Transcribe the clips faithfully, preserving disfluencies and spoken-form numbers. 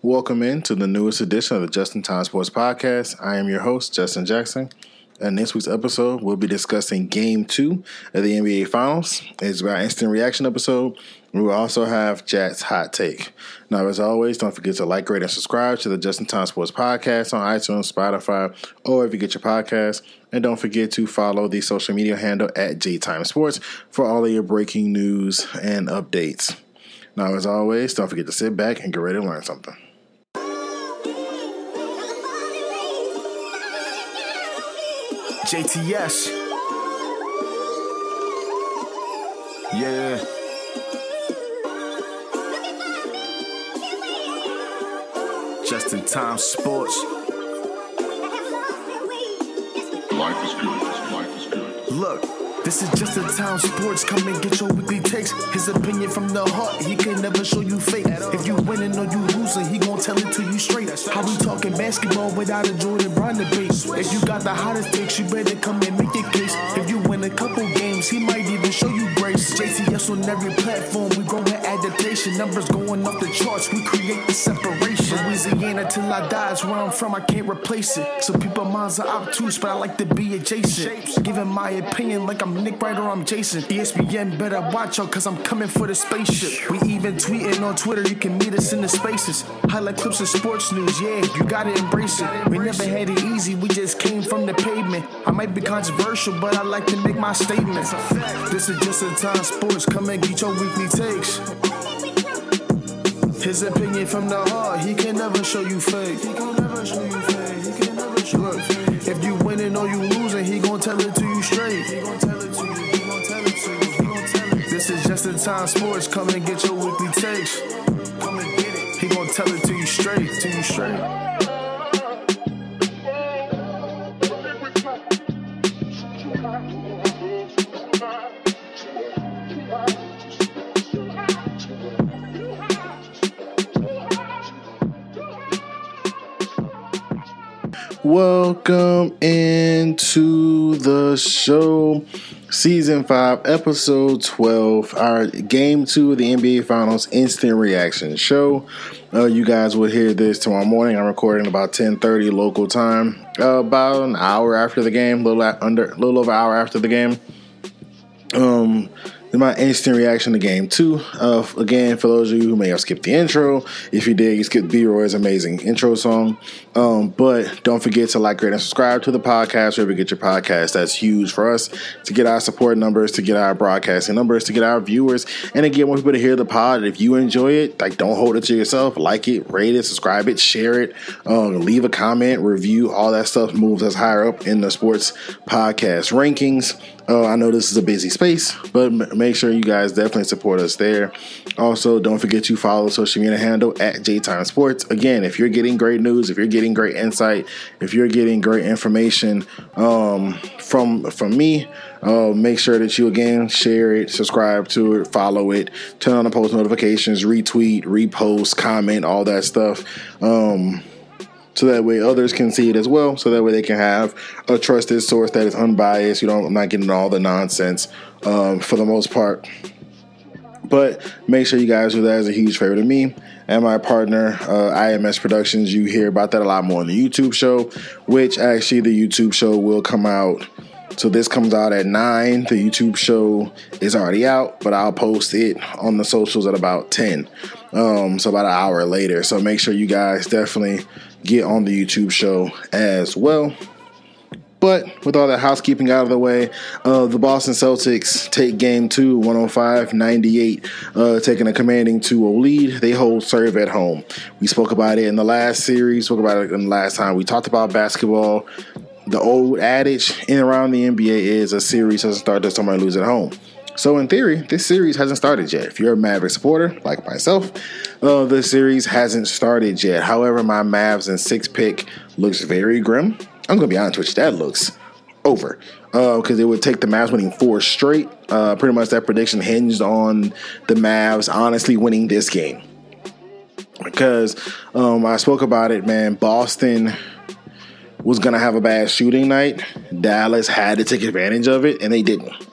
Welcome in to the newest edition of the Just in Time Sports Podcast. I am your host, Justin Jackson. In this week's episode, we'll be discussing Game two of the N B A Finals. It's our instant reaction episode. We will also have Jack's hot take. Now, as always, don't forget to like, rate, and subscribe to the Just in Time Sports Podcast on iTunes, Spotify, or if you get your podcast. And don't forget to follow the social media handle at J Time Sports for all of your breaking news and updates. Now, as always, don't forget to sit back and get ready to learn something. J T S. Yeah. Just in Time Sports. Life is good. Life is good. Look. This is Just in Time Sports. Come and get your weekly takes. His opinion from the heart, he can never show you fake. If you winning or you losing, he gon' tell it to you straight. How we talking basketball without a Jordan Brown debate? If you got the hottest takes, you better come and make your case. If you win a couple games, he might even show you grace. J T S on every platform, we growing adaptation. Numbers going off the charts, we create the separation. Louisiana till I die is where I'm from, I can't replace it. So people minds are obtuse, but I like to be adjacent. Giving my opinion like I'm Nick Wright or I'm Jason. E S P N better watch out cause I'm coming for the spaceship. We even tweeting on Twitter, you can meet us in the spaces. Highlight clips of sports news, yeah, you gotta embrace it. We never had it easy, we just came from the pavement. I might be controversial, but I like to make my statements. This is Just in Time Sports, come and get your weekly takes. His opinion from the heart, he can never show you fake. He can never show you fake, he can never show you fake. If you winning or you losing, he gon' tell it to you straight. He gon' tell it to you, he gon' tell it to you, he gon' tell it. This is Just in Time Sports, come and get your weekly takes. Come and get it. He gon' tell it to you straight, to you straight. Welcome into the show, Season five, Episode twelve, our Game two of the N B A Finals Instant Reaction Show. Uh, you guys will hear this tomorrow morning. I'm recording about ten thirty local time, uh, about an hour after the game, a little under, a little over an hour after the game. Um... My instant reaction to Game two. Uh, again, for those of you who may have skipped the intro, if you did, you skipped B-Roy's amazing intro song. Um, but don't forget to like, rate, and subscribe to the podcast wherever you get your podcast. That's huge for us to get our support numbers, to get our broadcasting numbers, to get our viewers, and to get more people to hear the pod. If you enjoy it, like, don't hold it to yourself. Like it, rate it, subscribe it, share it, um, leave a comment, review. All that stuff moves us higher up in the sports podcast rankings. Uh, I know this is a busy space, but m- make sure you guys definitely support us there. Also, don't forget to follow the social media handle at J Time Sports. Again, if you're getting great news, if you're getting great insight, if you're getting great information um, from from me, uh, make sure that you, again, share it, subscribe to it, follow it, turn on the post notifications, retweet, repost, comment, all that stuff. Um So that way others can see it as well. So that way they can have a trusted source that is unbiased. You don't, I'm not getting all the nonsense um, for the most part. But make sure you guys do that as a huge favor to me and my partner, uh, I M S Productions. You hear about that a lot more on the YouTube show, which actually the YouTube show will come out. So this comes out at nine. The YouTube show is already out, but I'll post it on the socials at about ten. Um, so about an hour later. So make sure you guys definitely get on the YouTube show as well. But with all that housekeeping out of the way, uh, the Boston Celtics take Game two, one oh five ninety-eight, uh, taking a commanding two oh lead. They hold serve at home. We spoke about it in the last series, spoke about it in the last time we talked about basketball. The old adage in and around the N B A is a series doesn't start until somebody loses at home. So in theory, this series hasn't started yet. If you're a Maverick supporter, like myself, uh, the series hasn't started yet. However, my Mavs in six pick looks very grim. I'm going to be honest with you, that looks over. Because uh, it would take the Mavs winning four straight. Uh, pretty much that prediction hinged on the Mavs honestly winning this game. Because um, I spoke about it, man. Boston was going to have a bad shooting night. Dallas had to take advantage of it, and they didn't.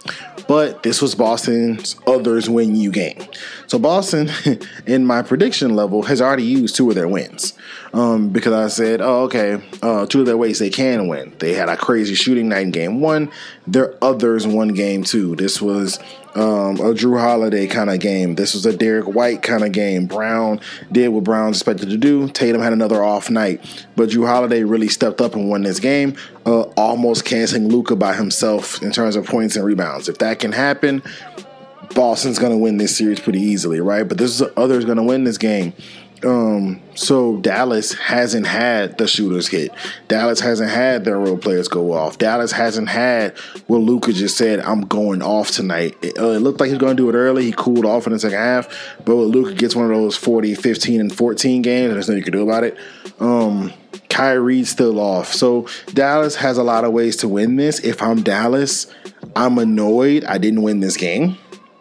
But this was Boston's others win you game. So Boston, in my prediction level, has already used two of their wins. Um, because I said, oh, okay, uh, two of their ways they can win. They had a crazy shooting night in game one. Their others won game two. This was um, a Drew Holiday kind of game. This was a Derek White kind of game. Brown did what Brown's expected to do. Tatum had another off night. But Drew Holiday really stepped up and won this game, uh, almost canceling Luka by himself in terms of points and rebounds. If that can happen, Boston's going to win this series pretty easily, right? But this is others going to win this game. Um, so Dallas hasn't had the shooters hit. Dallas hasn't had their role players go off. Dallas hasn't had what Luka just said, I'm going off tonight. It, uh, it looked like he was going to do it early. He cooled off in the second half. But when Luka gets one of those forty, fifteen, and fourteen games, there's nothing you can do about it. Um, Kyrie's still off. So Dallas has a lot of ways to win this. If I'm Dallas, I'm annoyed I didn't win this game.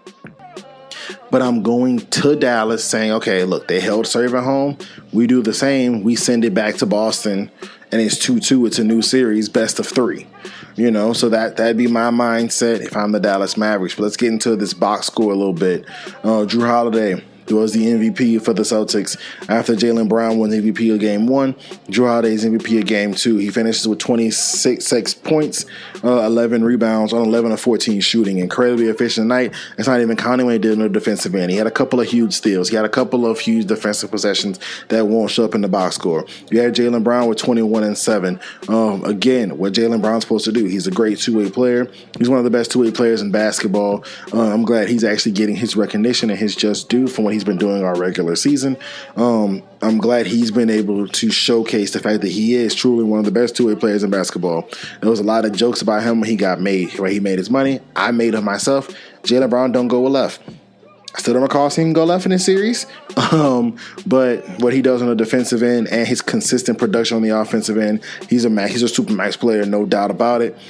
But I'm going to Dallas saying, okay, look, they held serve at home. We do the same. We send it back to Boston, and it's two two. It's a new series, best of three. You know, so that, that'd be my mindset if I'm the Dallas Mavericks. But let's get into this box score a little bit. Uh, Drew Holiday was the M V P for the Celtics after Jaylen Brown won the M V P of game one. Drew Holiday's M V P of game two. He finishes with twenty-six points, uh, eleven rebounds on eleven of fourteen shooting. Incredibly efficient night. It's not even counting when he did in the defensive end. He had a couple of huge steals. He had a couple of huge defensive possessions that won't show up in the box score. You had Jaylen Brown with twenty-one and seven. Um, again, what Jaylen Brown's supposed to do. He's a great two-way player. He's one of the best two-way players in basketball. Uh, I'm glad he's actually getting his recognition and his just due from what he he's been doing our regular season. Um, I'm glad he's been able to showcase the fact that he is truly one of the best two-way players in basketball. There was a lot of jokes about him when he got made, where he made his money. I made him myself. Jaylen Brown don't go with left. I still don't recall seeing him go left in this series. Um, but what he does on the defensive end and his consistent production on the offensive end, he's a he's a super max player, no doubt about it.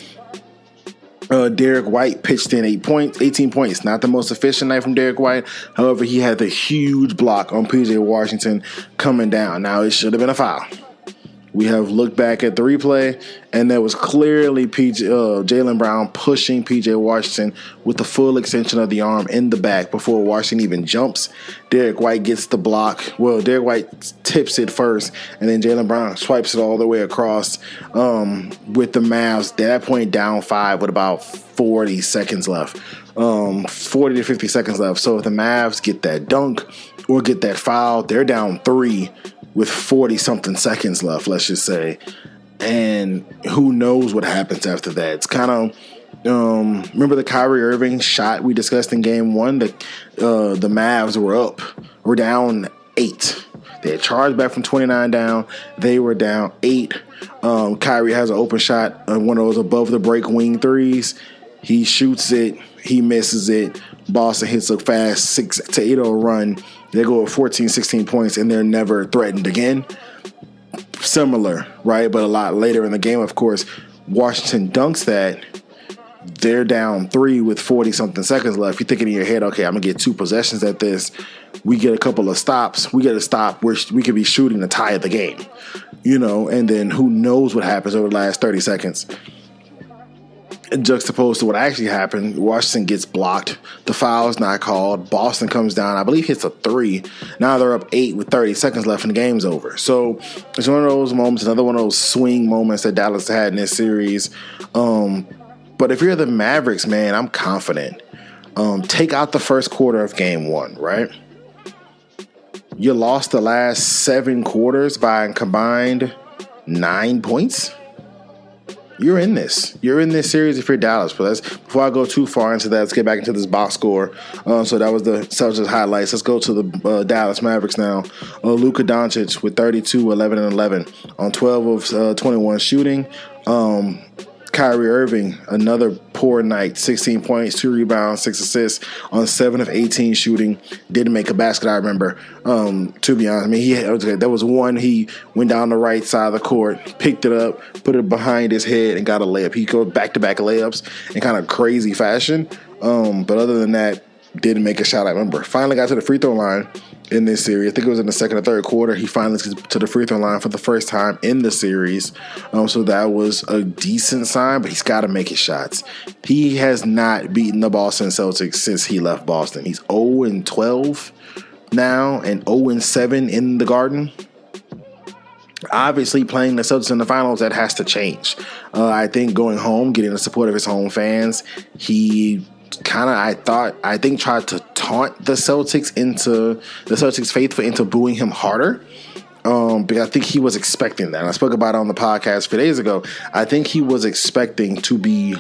Uh, Derek White pitched in eight points, eighteen points. Not the most efficient night from Derek White. However, he had the huge block on P J Washington coming down. Now, it should have been a foul. We have looked back at the replay, and there was clearly P J, uh, Jaylen Brown pushing P J Washington with the full extension of the arm in the back before Washington even jumps. Derek White gets the block. Well, Derek White tips it first, and then Jaylen Brown swipes it all the way across um, with the Mavs. At that point, down five with about forty seconds left. Um, forty to fifty seconds left. So if the Mavs get that dunk or get that foul, they're down three with forty-something seconds left, let's just say. And who knows what happens after that. It's kind of, um, remember the Kyrie Irving shot we discussed in game one? The, uh, the Mavs were up. We're down eight. They had charged back from twenty-nine down. They were down eight. Um, Kyrie has an open shot, uh, one of those above the break wing threes. He shoots it. He misses it. Boston hits a fast six to eight oh run. They go with fourteen, sixteen points, and they're never threatened again. Similar, right? But a lot later in the game, of course, Washington dunks that. They're down three with forty-something seconds left. You're thinking in your head, okay, I'm going to get two possessions at this. We get a couple of stops. We get a stop where we could be shooting to tie the game. You know, and then who knows what happens over the last thirty seconds. Juxtaposed to what actually happened, Washington gets blocked. The foul is not called. Boston comes down, I believe hits a three. Now they're up eight with thirty seconds left and the game's over. So it's one of those moments, another one of those swing moments that Dallas had in this series. Um, but if you're the Mavericks, man, I'm confident. Um, take out the first quarter of game one, right? You lost the last seven quarters by a combined nine points. You're in this. You're in this series if you're Dallas. But let's, before I go too far into that, let's get back into this box score. Uh, so that was the Celtics highlights. Let's go to the uh, Dallas Mavericks now. Uh, Luka Doncic with thirty-two, eleven, and eleven on twelve of uh, twenty-one shooting. Um, Kyrie Irving, another poor night, sixteen points, two rebounds, six assists on seven of eighteen shooting. Didn't make a basket, I remember, um, to be honest. I mean, he had, there was one, he went down the right side of the court, picked it up, put it behind his head, and got a layup. He goes back-to-back layups in kind of crazy fashion. Um, but other than that, didn't make a shot, I remember. Finally got to the free throw line, in this series. I think it was in the second or third quarter. He finally gets to the free throw line for the first time in the series. Um, so that was a decent sign, but he's got to make his shots. He has not beaten the Boston Celtics since he left Boston. He's oh and twelve now and oh and seven in the Garden. Obviously, playing the Celtics in the finals, that has to change. Uh, I think going home, getting the support of his home fans, he kind of, I thought, I think tried to taunt the Celtics into, the Celtics faithful into booing him harder. Um, but I think he was expecting that. And I spoke about it on the podcast a few days ago. I think he was expecting to be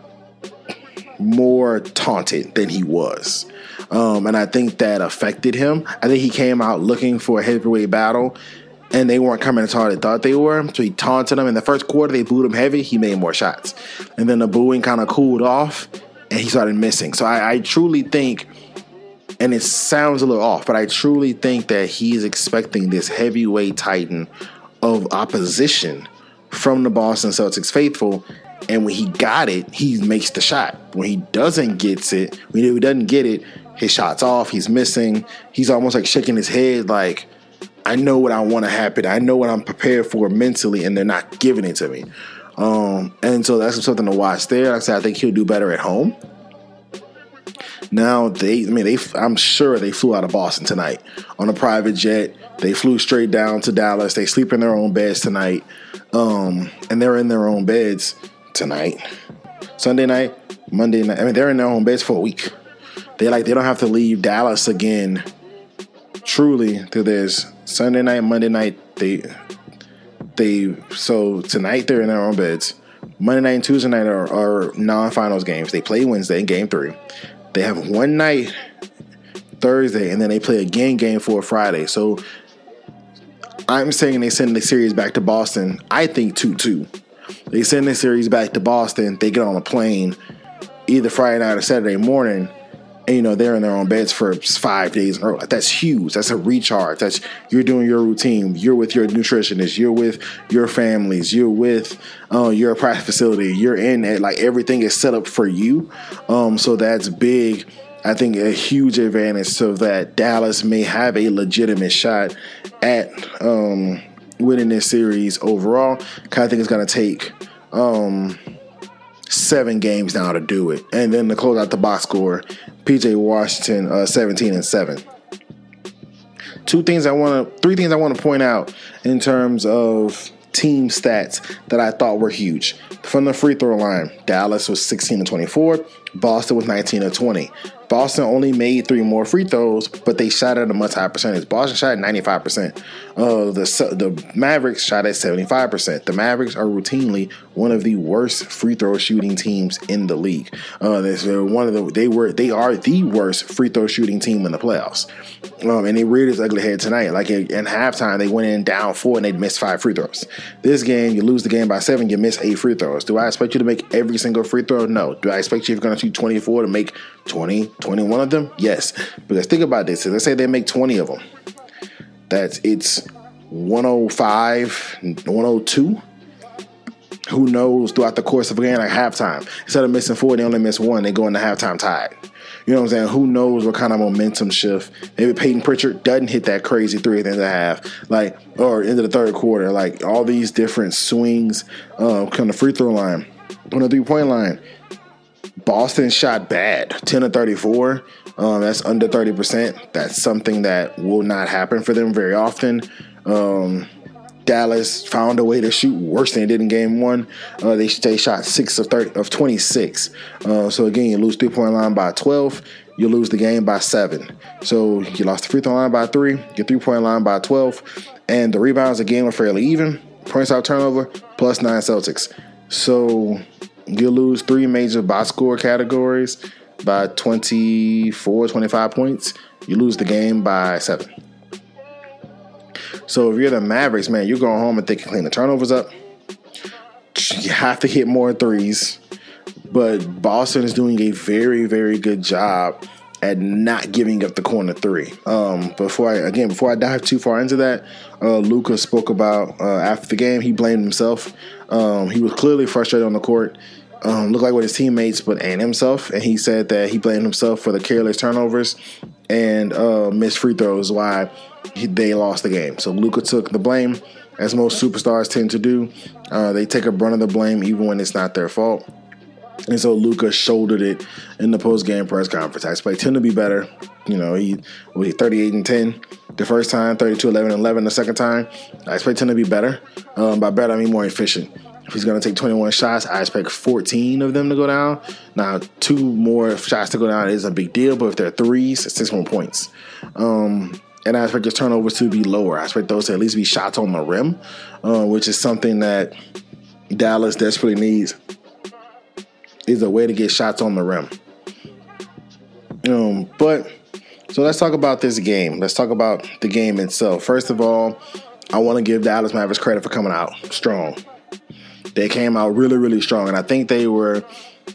more taunted than he was. Um, and I think that affected him. I think he came out looking for a heavyweight battle, and they weren't coming as hard as they thought they were. So he taunted them. In the first quarter, they booed him heavy. He made more shots. And then the booing kind of cooled off, and he started missing. So I, I truly think, and it sounds a little off, but I truly think that he's expecting this heavyweight titan of opposition from the Boston Celtics faithful. And when he got it, he makes the shot. When he doesn't get it, when he doesn't get it, his shot's off. He's missing. He's almost like shaking his head like, I know what I want to happen. I know what I'm prepared for mentally, and they're not giving it to me. Um, and so that's something to watch there. Like I said, I think he'll do better at home. Now, they, I mean, they, I'm sure they flew out of Boston tonight on a private jet. They flew straight down to Dallas. They sleep in their own beds tonight. Um, and they're in their own beds tonight, Sunday night, Monday night. I mean, they're in their own beds for a week. They like, they don't have to leave Dallas again. Truly, there's Sunday night, Monday night. They, they. So tonight they're in their own beds. Monday night and Tuesday night are, are non-finals games. They play Wednesday in Game Three. They have one night Thursday, and then they play again Game Four Friday. So I'm saying they send the series back to Boston. I think two two. They send the series back to Boston. They get on a plane either Friday night or Saturday morning. And, you know, they're in their own beds for five days in a row. That's huge. That's a recharge. That's, you're doing your routine. You're with your nutritionist. You're with your families. You're with uh, your practice facility. You're in it. Like, everything is set up for you. Um, so that's big. I think a huge advantage so that Dallas may have a legitimate shot at um, winning this series overall. I think it's going to take um, seven games now to do it. And then to close out the box score, P J Washington, uh, seventeen and seven. Two things I want to, three things I want to point out in terms of team stats that I thought were huge. From the free throw line, Dallas was sixteen and twenty-four. Boston was nineteen and twenty. Boston only made three more free throws, but they shot at a much higher percentage. Boston shot at ninety-five percent. Uh, the the Mavericks shot at seventy-five percent. The Mavericks are routinely one of the worst free throw shooting teams in the league. Uh, they're one of the they were they are the worst free throw shooting team in the playoffs. Um, and they reared its ugly head tonight. Like in, in halftime, they went in down four and they missed five free throws. This game, you lose the game by seven, you miss eight free throws. Do I expect you to make every single free throw? No. Do I expect you if you're going to shoot twenty-four to make twenty, twenty-one of them? Yes. Because think about this. Let's say they make twenty of them. That's it's one oh five, one oh two. Who knows throughout the course of a game, like halftime. Instead of missing four, they only miss one. They go into halftime tied. You know what I'm saying? Who knows what kind of momentum shift? Maybe Peyton Pritchard doesn't hit that crazy three at the end of the half, like, or into the third quarter. Like, all these different swings uh, on the free throw line. On the three-point line, Boston shot bad, ten of thirty-four. Um, that's under thirty percent. That's something that will not happen for them very often. Um, Dallas found a way to shoot worse than they did in game one. Uh, they, they shot six of thirty of twenty-six. Uh, so again, you lose three-point line by twelve. You lose the game by seven. So you lost the free throw line by three. Your three-point line by twelve. And the rebounds again were fairly even. Points out turnover plus nine Celtics. So you lose three major box score categories by twenty-four, twenty-five points. You lose the game by seven. So if you're the Mavericks, man, you're going home and they can clean the turnovers up. You have to hit more threes. But Boston is doing a very, very good job at not giving up the corner three. Um, before I, again, before I dive too far into that, uh, Luka spoke about uh, after the game, he blamed himself. Um, he was clearly frustrated on the court. Um, looked like with his teammates, but and himself. And he said that he blamed himself for the careless turnovers and uh, missed free throws why he, they lost the game. So Luka took the blame, as most superstars tend to do. Uh, they take a brunt of the blame even when it's not their fault. And so Luka shouldered it in the post-game press conference. I expect him to be better. You know, he was thirty-eight and ten the first time, thirty-two, eleven, and eleven the second time. I expect him to be better. Um, by better, I mean more efficient. If he's going to take twenty-one shots, I expect fourteen of them to go down. Now, two more shots to go down is a big deal, but if they're threes, it's six more points. Um, and I expect his turnovers to be lower. I expect those to at least be shots on the rim, uh, which is something that Dallas desperately needs, is a way to get shots on the rim. Um, but, so let's talk about this game. Let's talk about the game itself. First of all, I want to give Dallas Mavericks credit for coming out strong. They came out really, really strong. And I think they were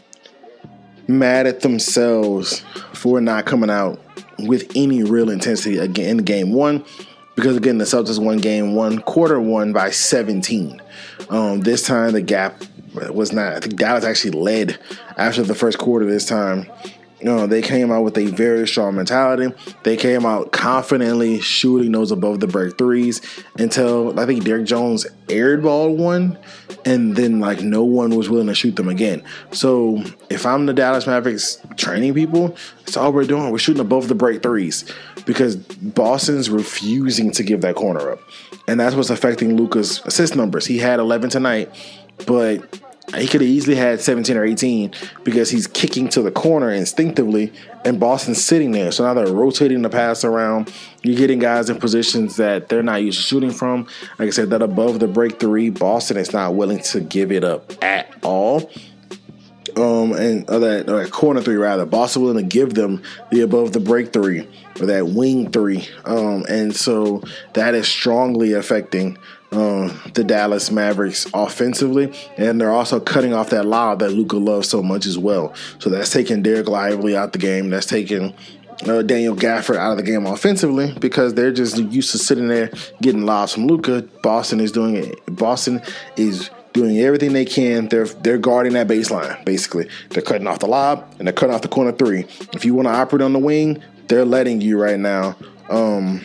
mad at themselves for not coming out with any real intensity again in game one. Because, again, the Celtics won game one, quarter one by seventeen. Um, this time, the gap was not. I think Dallas actually led after the first quarter this time. You know, they came out with a very strong mentality. They came out confidently shooting those above the break threes until I think Derrick Jones airballed one, and then like no one was willing to shoot them again. So if I'm the Dallas Mavericks training people, that's all we're doing. We're shooting above the break threes because Boston's refusing to give that corner up, and that's what's affecting Luka's assist numbers. He had eleven tonight, but he could have easily had seventeen or eighteen because he's kicking to the corner instinctively, and Boston's sitting there. So now they're rotating the pass around. You're getting guys in positions that they're not used to shooting from. Like I said, that above the break three, Boston is not willing to give it up at all. Um, and or that, or that corner three, rather. Boston willing to give them the above the break three or that wing three. Um, and so that is strongly affecting Um, the Dallas Mavericks offensively, and they're also cutting off that lob that Luka loves so much as well. So that's taking Derek Lively out the game. That's taking uh, Daniel Gafford out of the game offensively because they're just used to sitting there getting lobs from Luka. Boston is doing it. Boston is doing everything they can. They're they're guarding that baseline. Basically, they're cutting off the lob and they're cutting off the corner three. If you want to operate on the wing, they're letting you right now. Um,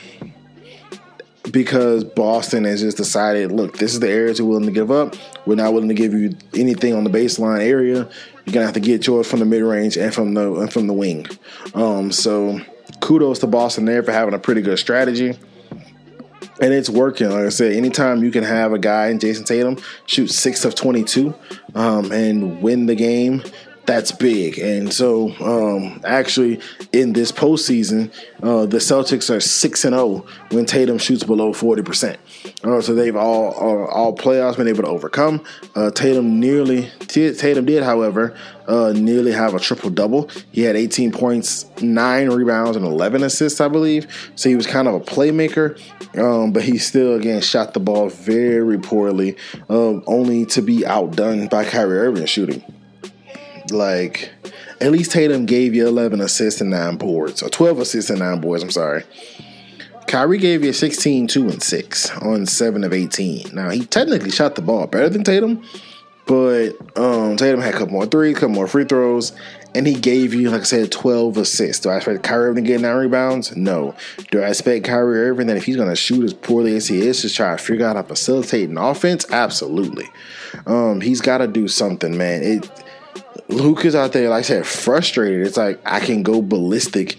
Because Boston has just decided, look, this is the areas we're willing to give up. We're not willing to give you anything on the baseline area. You're gonna have to get yours from the mid range and from the and from the wing. Um, so kudos to Boston there for having a pretty good strategy, and it's working. Like I said, anytime you can have a guy in Jason Tatum shoot six of twenty-two um, and win the game, that's big. And so, um, actually, in this postseason, uh, the Celtics are six and zero when Tatum shoots below forty percent. Uh, so they've all uh, all playoffs been able to overcome. Uh, Tatum nearly Tatum did, however, uh, nearly have a triple double. He had eighteen points, nine rebounds, and eleven assists, I believe. So he was kind of a playmaker, um, but he still again shot the ball very poorly, uh, only to be outdone by Kyrie Irving shooting. Like, at least Tatum gave you eleven assists and nine boards, or twelve assists and nine boards, I'm sorry. Kyrie gave you sixteen, two, and six on seven of eighteen. Now, he technically shot the ball better than Tatum, but um, Tatum had a couple more threes, a couple more free throws, and he gave you, like I said, twelve assists. Do I expect Kyrie Irving to get nine rebounds? No. Do I expect Kyrie Irving that if he's going to shoot as poorly as he is to try to figure out how to facilitate an offense? Absolutely. Um, he's got to do something, man. It Luka's out there, like I said, frustrated. It's like, I can go ballistic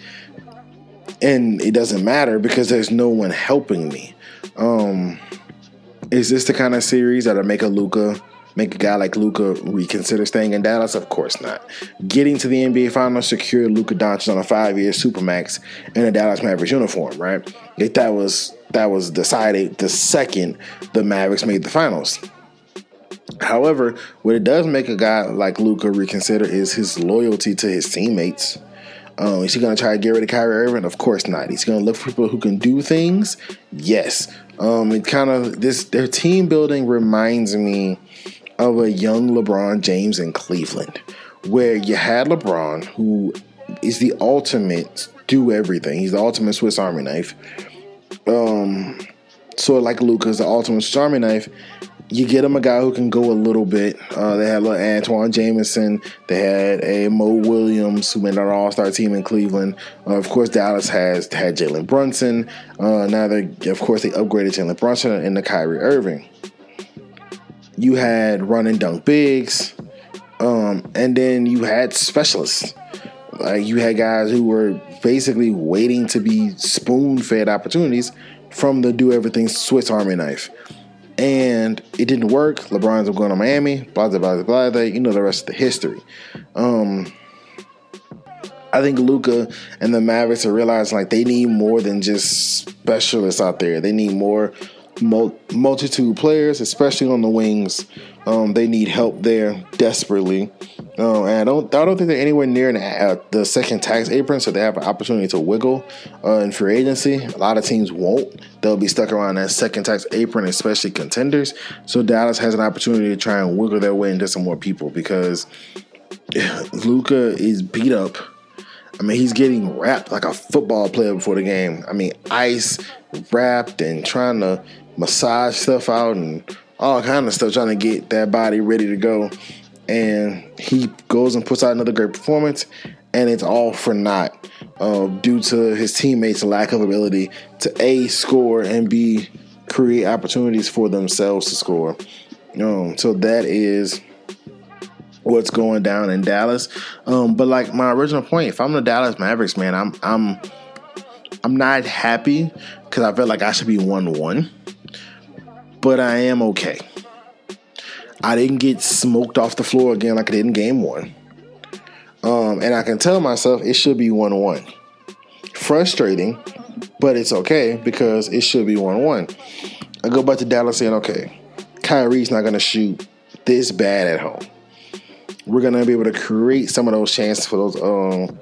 and it doesn't matter because there's no one helping me. Um, is this the kind of series that'll make a Luka, make a guy like Luka reconsider staying in Dallas? Of course not. Getting to the N B A Finals secured Luka Doncic on a five-year supermax in a Dallas Mavericks uniform, right? If that was that was decided the second the Mavericks made the finals. However, what it does make a guy like Luka reconsider is his loyalty to his teammates. Um, is he going to try to get rid of Kyrie Irving? Of course not. He's going to look for people who can do things. Yes. Um, it kind of this their team building reminds me of a young LeBron James in Cleveland, where you had LeBron, who is the ultimate do everything. He's the ultimate Swiss Army knife. Um, sort of like Luka is the ultimate Swiss Army knife. you get them a guy who can go a little bit. Uh, they had little Antoine Jameson. They had a Mo Williams who made an all-star team in Cleveland. Uh, of course, Dallas has had Jalen Brunson. Uh, now, they of course, they upgraded Jalen Brunson into Kyrie Irving. You had run and dunk bigs. Um, and then you had specialists. Like you had guys who were basically waiting to be spoon-fed opportunities from the do-everything Swiss Army knife. And it didn't work. LeBron's going to Miami. Blah, blah, blah, blah, blah. You know the rest of the history. Um, I think Luka and the Mavericks are realizing like they need more than just specialists out there. They need more mul- multitude players, especially on the wings. Um, they need help there desperately. Um, and I don't, I don't think they're anywhere near an, uh, the second tax apron, so they have an opportunity to wiggle uh, in free agency. A lot of teams won't. They'll be stuck around that second tax apron, especially contenders. So Dallas has an opportunity to try and wiggle their way into some more people because Luka is beat up. I mean, he's getting wrapped like a football player before the game. I mean, ice, wrapped, and trying to massage stuff out and all kind of stuff, trying to get that body ready to go. And he goes and puts out another great performance, and it's all for naught uh, due to his teammates' lack of ability to A, score, and B, create opportunities for themselves to score. Um, so that is what's going down in Dallas. Um, but like my original point, if I'm the Dallas Mavericks, man, I'm I'm I'm not happy because I feel like I should be one one, but I am okay. I didn't get smoked off the floor again like I did in game one. Um, and I can tell myself it should be one one. Frustrating, but it's okay because it should be one one. I go back to Dallas saying, okay, Kyrie's not going to shoot this bad at home. We're going to be able to create some of those chances for those um,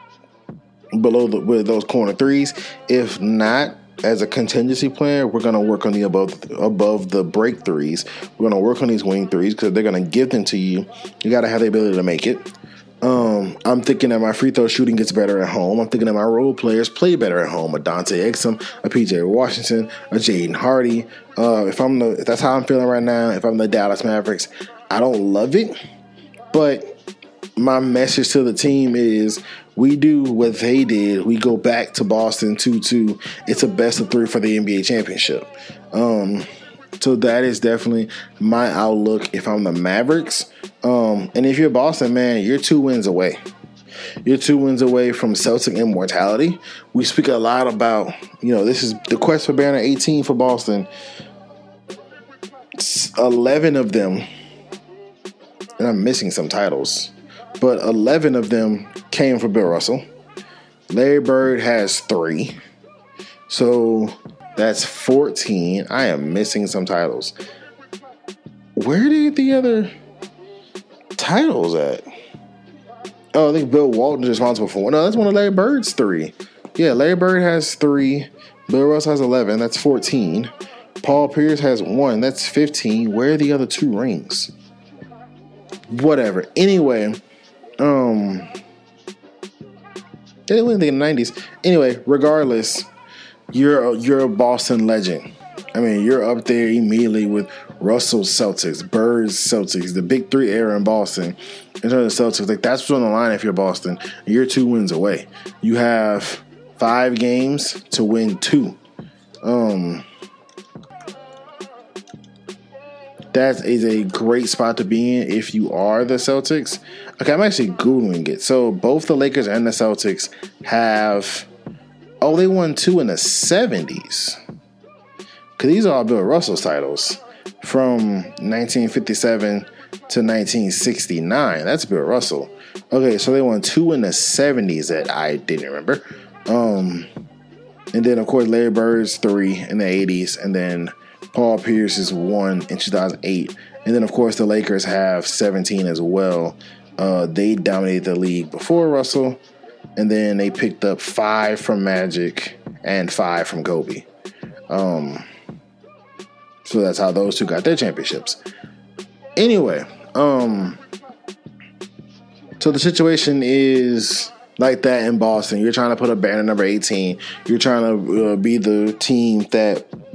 below the, with those corner threes. If not, as a contingency player, we're going to work on the above above the break threes. We're going to work on these wing threes because they're going to give them to you. You got to have the ability to make it. Um, I'm thinking that my free throw shooting gets better at home. I'm thinking that my role players play better at home. A Dante Exum, a P J Washington, a Jaden Hardy. Uh, if I'm the, if that's how I'm feeling right now, if I'm the Dallas Mavericks, I don't love it, but my message to the team is we do what they did. We go back to Boston two two. It's a best of three for the N B A championship. Um, so that is definitely my outlook if I'm the Mavericks. Um, and if you're Boston, man, you're two wins away. You're two wins away from Celtic immortality. We speak a lot about, you know, this is the quest for Banner eighteen for Boston. eleven of them, and I'm missing some titles, but eleven of them came from Bill Russell. Larry Bird has three. So that's fourteen. I am missing some titles. Where did the other titles at? Oh, I think Bill Walton is responsible for one. No, that's one of Larry Bird's three. Yeah, Larry Bird has three. Bill Russell has eleven. That's fourteen. Paul Pierce has one. That's fifteen. Where are the other two rings? Whatever. Anyway, um, they didn't win anything in the nineties. Anyway, regardless, you're a, you're a Boston legend. I mean, you're up there immediately with Russell Celtics, Bird's Celtics, the big three era in Boston. In terms of Celtics, like that's what's on the line if you're Boston. You're two wins away. You have five games to win two. Um, that is a great spot to be in if you are the Celtics. Okay, I'm actually Googling it. So both the Lakers and the Celtics have, oh, they won two in the seventies. Because these are all Bill Russell's titles from nineteen fifty-seven to nineteen sixty-nine. That's Bill Russell. Okay, so they won two in the seventies that I didn't remember. Um, and then, of course, Larry Bird's three in the eighties. And then Paul Pierce's one in two thousand eight. And then, of course, the Lakers have seventeen as well. Uh, they dominated the league before Russell. And then they picked up five from Magic and five from Kobe. Um... So that's how those two got their championships. Anyway, um, so the situation is like that in Boston. You're trying to put a banner number eighteen. You're trying to uh, be the team that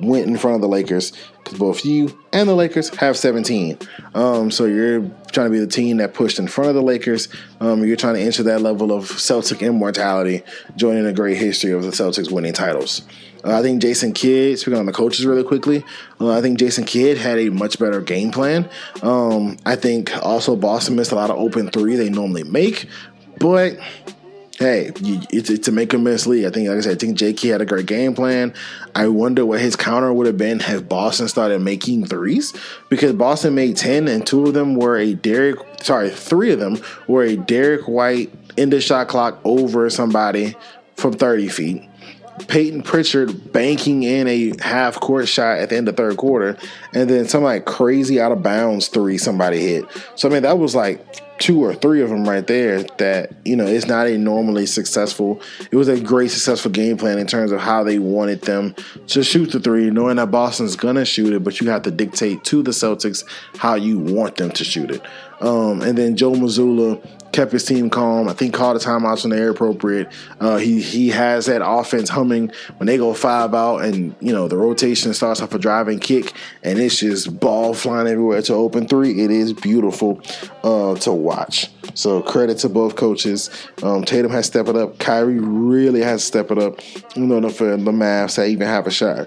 went in front of the Lakers because both you and the Lakers have seventeen. Um, so you're trying to be the team that pushed in front of the Lakers. Um, you're trying to enter that level of Celtic immortality, joining a great history of the Celtics winning titles. Uh, I think Jason Kidd, speaking on the coaches really quickly, uh, I think Jason Kidd had a much better game plan. Um, I think also Boston missed a lot of open three they normally make, but hey, you, it's, it's a make or miss league. I think, like I said, I think J K had a great game plan. I wonder what his counter would have been had Boston started making threes, because Boston made ten, and two of them were a Derek. Sorry, three of them were a Derek White in the shot clock over somebody from thirty feet. Peyton Pritchard banking in a half court shot at the end of the third quarter, and then some like crazy out of bounds three somebody hit. So I mean, that was like two or three of them right there that, you know, it's not a normally successful. It was a great successful game plan in terms of how they wanted them to shoot the three, knowing that Boston's gonna shoot it, but you have to dictate to the Celtics how you want them to shoot it. Um, and then Joe Mazzulla kept his team calm. I think called the timeouts when they're appropriate. Uh, he he has that offense humming when they go five out, and you know the rotation starts off a driving kick, and it's just ball flying everywhere to open three. It is beautiful uh, to watch. So credit to both coaches. Um, Tatum has stepped it up. Kyrie really has stepped it up. You know, for the Mavs to even have a shot.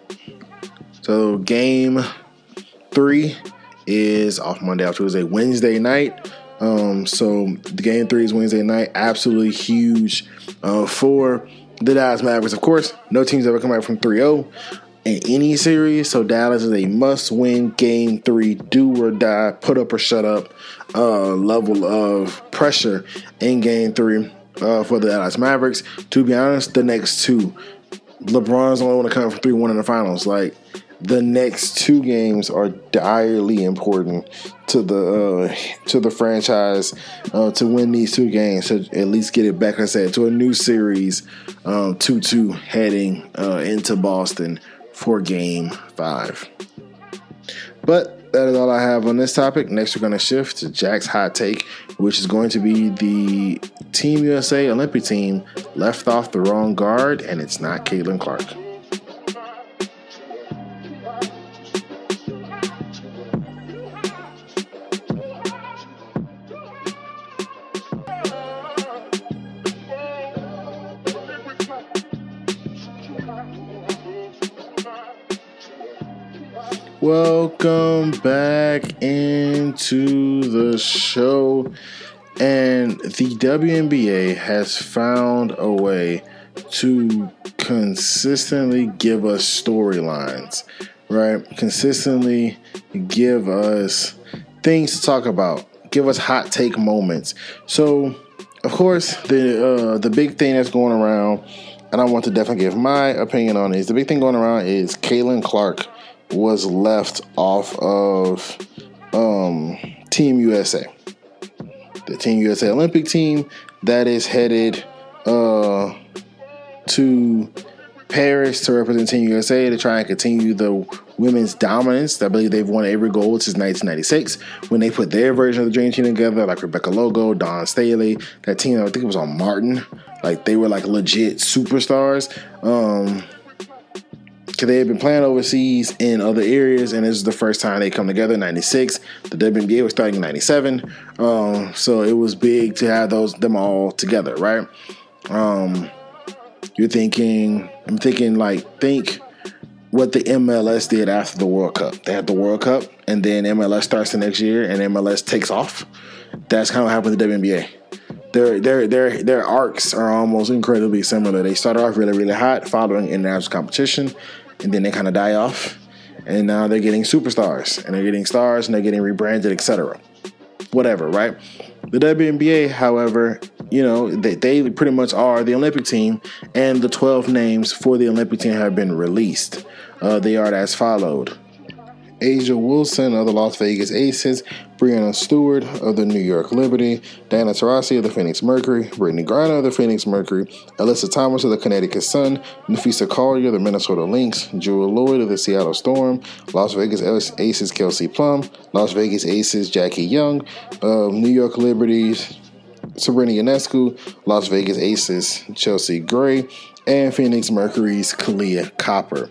So game three is off Monday, off Tuesday, Wednesday night. Um, so the game three is Wednesday night. Absolutely huge uh, for the Dallas Mavericks. Of course, no team's ever come back from three oh in any series. So Dallas is a must-win game three, do or die, put up or shut up uh, level of pressure in game three uh, for the Dallas Mavericks. To be honest, the next two, LeBron's the only one to come from three one in the finals. Like, the next two games are direly important to the uh, to the franchise uh, to win these two games, to at least get it back, like I said, to a new series, um, two two heading uh, into Boston for game five. But that is all I have on this topic. Next, we're going to shift to Jack's hot take, which is going to be the Team U S A Olympic team left off the wrong guard, and it's not Caitlin Clark. Welcome back into the show, and the W N B A has found a way to consistently give us storylines, right? Consistently give us things to talk about, give us hot take moments. So, of course, the uh, the big thing that's going around, and I want to definitely give my opinion on this, the big thing going around is Caitlin Clark was left off of um, Team U S A. The Team U S A Olympic team that is headed uh, to Paris to represent Team U S A to try and continue the women's dominance. I believe they've won every gold since nineteen ninety-six when they put their version of the Dream Team together, like Rebecca Logo, Dawn Staley. That team, I think it was on Martin. Like, they were like legit superstars. Um... Because they had been playing overseas in other areas, and this is the first time they come together in ninety-six. The W N B A was starting in ninety-seven. Um, so it was big to have those them all together, right? Um, you're thinking, I'm thinking like, think what the M L S did after the World Cup. They had the World Cup, and then M L S starts the next year, and M L S takes off. That's kind of what happened with the W N B A. Their, their, their, their arcs are almost incredibly similar. They start off really, really hot following international competition, and then they kind of die off, and now they're getting superstars, and they're getting stars, and they're getting rebranded, et cetera. Whatever, right? The W N B A, however, you know, they, they pretty much are the Olympic team, and the twelve names for the Olympic team have been released. Uh, they are as followed: Asia Wilson of the Las Vegas Aces, Breanna Stewart of the New York Liberty, Diana Taurasi of the Phoenix Mercury, Brittney Griner of the Phoenix Mercury, Alyssa Thomas of the Connecticut Sun, Nafisa Collier of the Minnesota Lynx, Jewel Lloyd of the Seattle Storm, Las Vegas Aces Kelsey Plum, Las Vegas Aces Jackie Young, uh, New York Liberty's Sabrina Ionescu, Las Vegas Aces Chelsea Gray, and Phoenix Mercury's Kalia Copper.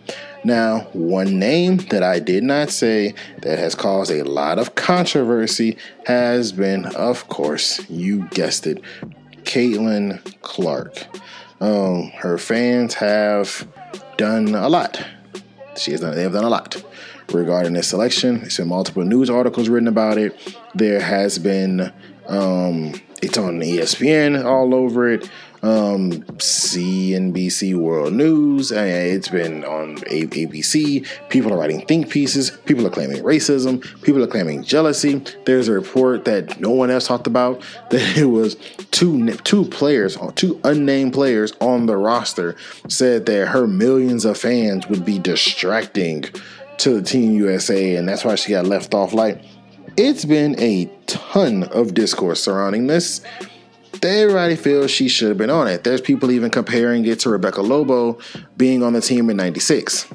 Now, one name that I did not say that has caused a lot of controversy has been, of course, you guessed it, Caitlin Clark. Um, her fans have done a lot. She has done, they have done a lot regarding this selection. There's been multiple news articles written about it. There has been, um, it's on E S P N all over it. Um, C N B C World News. And it's been on A B C. People are writing think pieces. People are claiming racism. People are claiming jealousy. There's a report that no one else talked about that it was two two players, two unnamed players on the roster said that her millions of fans would be distracting to the Team U S A, and that's why she got left off light. It's been a ton of discourse surrounding this. Everybody feels she should have been on it. There's people even comparing it to Rebecca Lobo being on the team in ninety-six.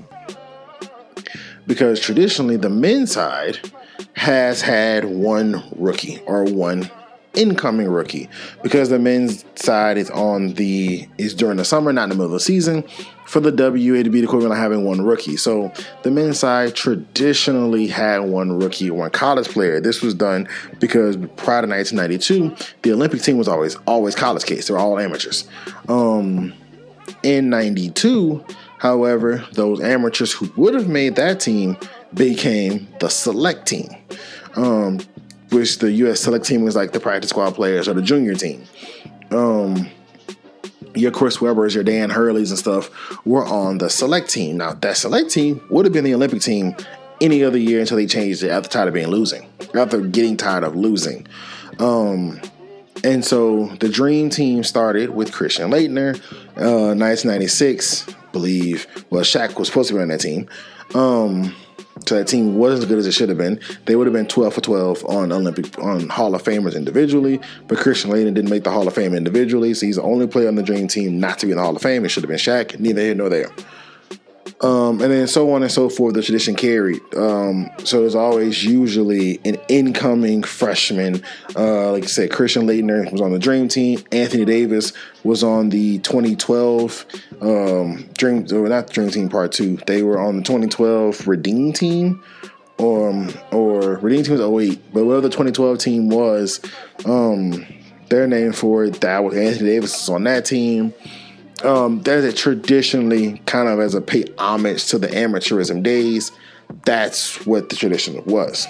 Because traditionally, the men's side has had one rookie or one incoming rookie. Because the men's side is on the is during the summer, not in the middle of the season. For the W, it'd be the equivalent of having one rookie. So the men's side traditionally had one rookie, one college player. This was done because prior to nineteen ninety-two, the Olympic team was always always college kids. They were all amateurs. Um, in ninety-two, however, those amateurs who would have made that team became the select team, um, which the U S select team was like the practice squad players or the junior team. Um, Your Chris Webbers, your Dan Hurleys and stuff were on the select team. Now, that select team would have been the Olympic team any other year until they changed it after tired of being losing, after getting tired of losing. Um, and so the Dream Team started with Christian Laettner, uh, nineteen ninety-six, I believe. Well, Shaq was supposed to be on that team. Um, So that team wasn't as good as it should have been. They would have been twelve for twelve on Olympic on Hall of Famers individually, but Christian Laettner didn't make the Hall of Fame individually, so he's the only player on the Dream Team not to be in the Hall of Fame. It should have been Shaq. Neither here nor there. Um, and then so on and so forth, the tradition carried. Um, so there's always usually an incoming freshman. Uh, like I said, Christian Laettner was on the Dream Team. Anthony Davis was on the twenty twelve um, Dream, or not the Dream Team Part Two. They were on the twenty twelve Redeem Team, or um, or Redeem Team was oh eight. But whatever the twenty twelve team was, um, their name for it, that was Anthony Davis was on that team. Um, there's a traditionally kind of as a pay homage to the amateurism days. That's what the tradition was.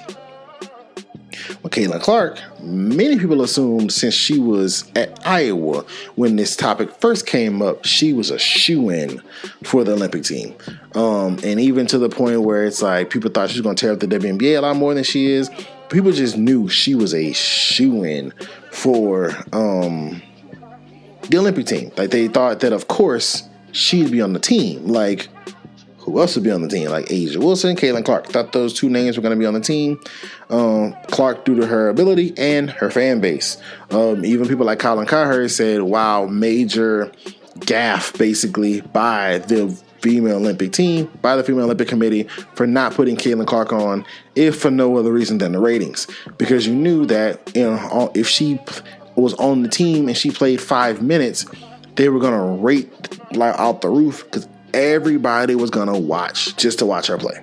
Well, Caitlin Clark, many people assumed since she was at Iowa when this topic first came up, she was a shoo-in for the Olympic team. Um, and even to the point where it's like people thought she was going to tear up the W N B A a lot more than she is. People just knew she was a shoo-in for um, the Olympic team. Like they thought that, of course, she'd be on the team. Like, who else would be on the team? Like A'ja Wilson, Caitlin Clark. Thought those two names were going to be on the team. Um, Clark, due to her ability and her fan base. Um, even people like Colin Cowherd said, wow, major gaffe, basically, by the female Olympic team, by the female Olympic committee, for not putting Caitlin Clark on, if for no other reason than the ratings. Because you knew that, you know, if she was on the team and she played five minutes, they were going to rate like out the roof because everybody was going to watch just to watch her play.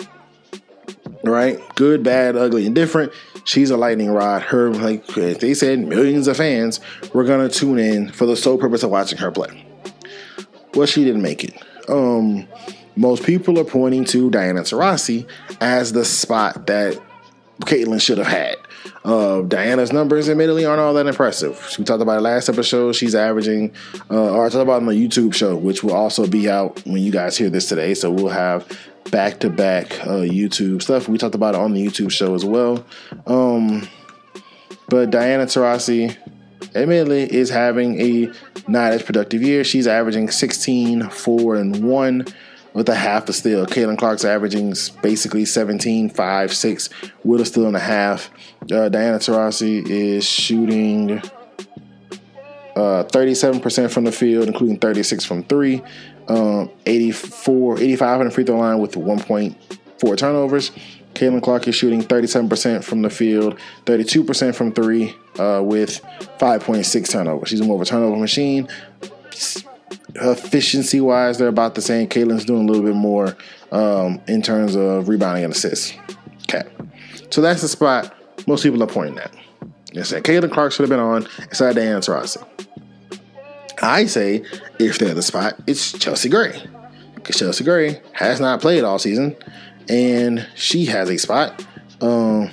Right? Good, bad, ugly, indifferent. She's a lightning rod. Her, like they said, millions of fans were going to tune in for the sole purpose of watching her play. Well, she didn't make it. Um, most people are pointing to Diana Taurasi as the spot that Caitlin should have had. Uh, Diana's numbers admittedly aren't all that impressive. We talked about it last episode. She's averaging, uh, or I talked about it on the YouTube show, which will also be out when you guys hear this today. So we'll have back-to-back uh, YouTube stuff. We talked about it on the YouTube show as well. Um, but Diana Taurasi, admittedly, is having a not as productive year. She's averaging sixteen, four, and one. With a half a steal. Caitlin Clark's averaging basically seventeen, five, six with a steal and a half. Uh, Diana Taurasi is shooting uh, thirty-seven percent from the field, including thirty-six from three. Um, eighty-four, eighty-five on the free throw line with one point four turnovers. Caitlin Clark is shooting thirty-seven percent from the field, thirty-two percent from three uh, with five point six turnovers. She's a more of a turnover machine. Efficiency wise, they're about the same. Caitlin's doing a little bit more um, in terms of rebounding and assists. Okay. So that's the spot most people are pointing at. They say Caitlin Clark should have been on instead of Diana Taurasi. I say if they're the spot, it's Chelsea Gray. Because Chelsea Gray has not played all season, and she has a spot. Um,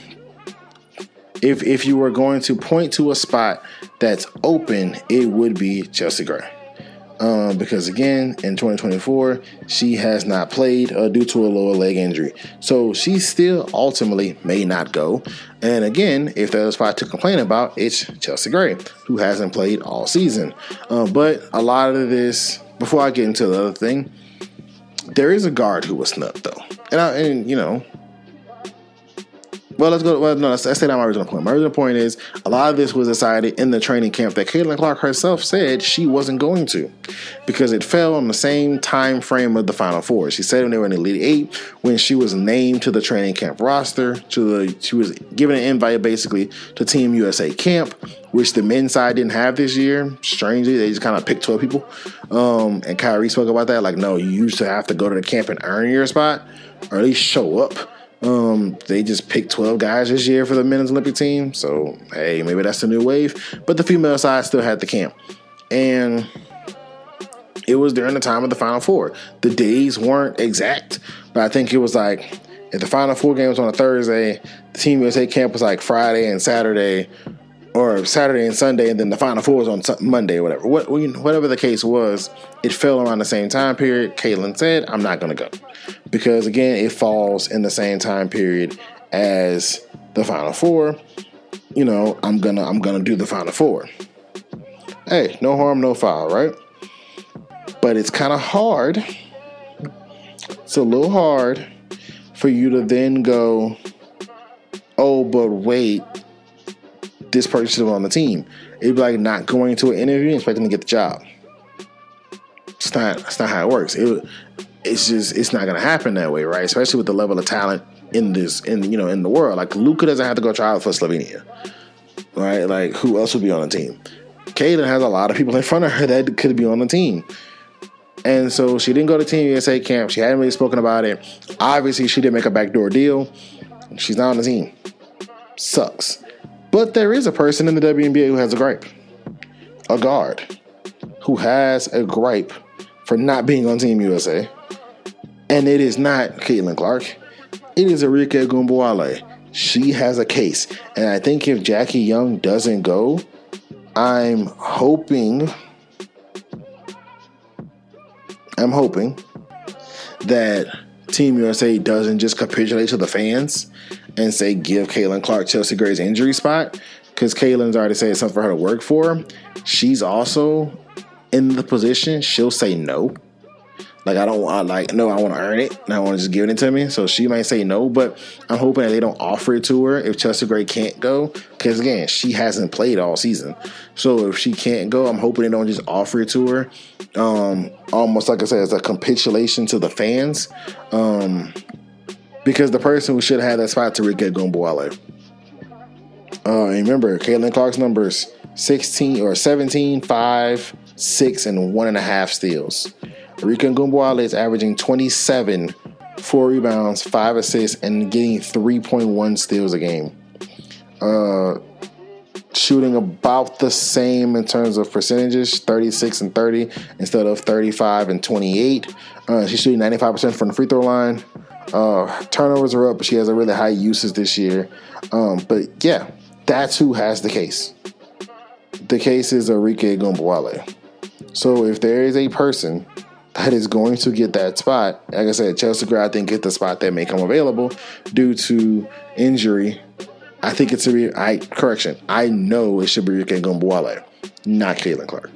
if if you were going to point to a spot that's open, it would be Chelsea Gray. Um, because again, in twenty twenty-four, she has not played uh, due to a lower leg injury. So she still ultimately may not go. And again, if there's a spot to complain about, it's Chelsea Gray, who hasn't played all season. Uh, but a lot of this, before I get into the other thing, there is a guard who was snubbed, though. And, I, and you know, well, let's go. Well, no, let's, let's say that my original point. My original point is a lot of this was decided in the training camp that Caitlin Clark herself said she wasn't going to, because it fell on the same time frame of the Final Four. She said when they were in the Elite Eight, when she was named to the training camp roster, to the she was given an invite basically to Team U S A camp, which the men's side didn't have this year. Strangely, they just kind of picked twelve people. Um, and Kyrie spoke about that, like, no, you used to have to go to the camp and earn your spot, or at least show up. Um, they just picked twelve guys this year for the men's Olympic team. So, hey, maybe that's the new wave. But the female side still had the camp. And it was during the time of the Final Four. The days weren't exact, but I think it was like, if the Final Four game was on a Thursday, the Team U S A camp was like Friday and Saturday, or Saturday and Sunday, and then the Final Four was on Monday or whatever. What, whatever the case was, it fell around the same time period. Caitlin said, I'm not going to go. Because, again, it falls in the same time period as the Final Four. You know, I'm going to I'm gonna do the Final Four. Hey, no harm, no foul, right? But it's kind of hard. It's a little hard for you to then go, oh, but wait, this person is on the team. It'd be like not going to an interview and expecting to get the job. It's not. That's not how it works. It, it's just. It's not going to happen that way, right? Especially with the level of talent in this, in you know, in the world. Like Luka doesn't have to go try out for Slovenia, right? Like who else would be on the team? Caitlin has a lot of people in front of her that could be on the team, and so she didn't go to Team U S A camp. She hadn't really spoken about it. Obviously, she didn't make a backdoor deal. She's not on the team. Sucks. But there is a person in the W N B A who has a gripe. A guard who has a gripe for not being on Team U S A. And it is not Caitlin Clark. It is Arike Ogunbowale. She has a case. And I think if Jackie Young doesn't go, I'm hoping, I'm hoping that Team U S A doesn't just capitulate to the fans and say, give Caitlin Clark Chelsea Gray's injury spot, because Caitlin's already said it's something for her to work for. She's also in the position, she'll say no. Like, I don't want, like, no, I want to earn it, and I want to just give it to me. So she might say no, but I'm hoping that they don't offer it to her if Chelsea Gray can't go, because, again, she hasn't played all season. So if she can't go, I'm hoping they don't just offer it to her. Um, almost, like I said, as a capitulation to the fans. Um... Because the person who should have had that spot to Arike Ogunbowale. Uh, and remember, Caitlin Clark's numbers sixteen or seventeen, five, six, and one and a half steals. Arike Ogunbowale is averaging twenty-seven, four rebounds, five assists, and getting three point one steals a game. Uh, shooting about the same in terms of percentages, thirty-six and thirty instead of thirty-five and twenty-eight. Uh, she's shooting ninety-five percent from the free throw line. Uh, turnovers are up, but she has a really high usage this year. Um, but yeah, that's who has the case. The case is Arike Ogunbowale. So if there is a person that is going to get that spot, like I said, Chelsea Gray, I think, get the spot that may come available due to injury. I think it's a I correction. I know it should be Arike Ogunbowale, not Caitlin Clark.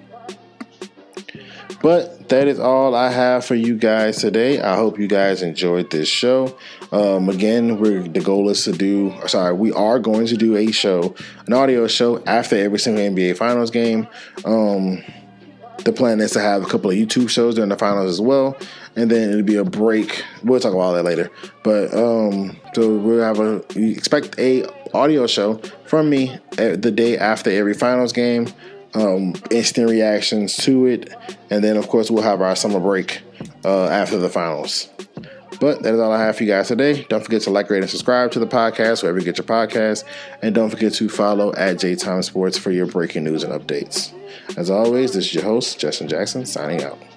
But that is all I have for you guys today. I hope you guys enjoyed this show. Um, again, we're, the goal is to do, sorry, we are going to do a show, an audio show after every single N B A Finals game. Um, the plan is to have a couple of YouTube shows during the finals as well. And then it'll be a break. We'll talk about all that later. But um, so we'll have a, we expect a audio show from me the day after every finals game. Um, instant reactions to it, and then of course we'll have our summer break uh, after the finals. But that is all I have for you guys today. Don't forget to like, rate, and subscribe to the podcast wherever you get your podcasts. And don't forget to follow at J Time Sports for your breaking news and updates. As always, this is your host, Justin Jackson, signing out.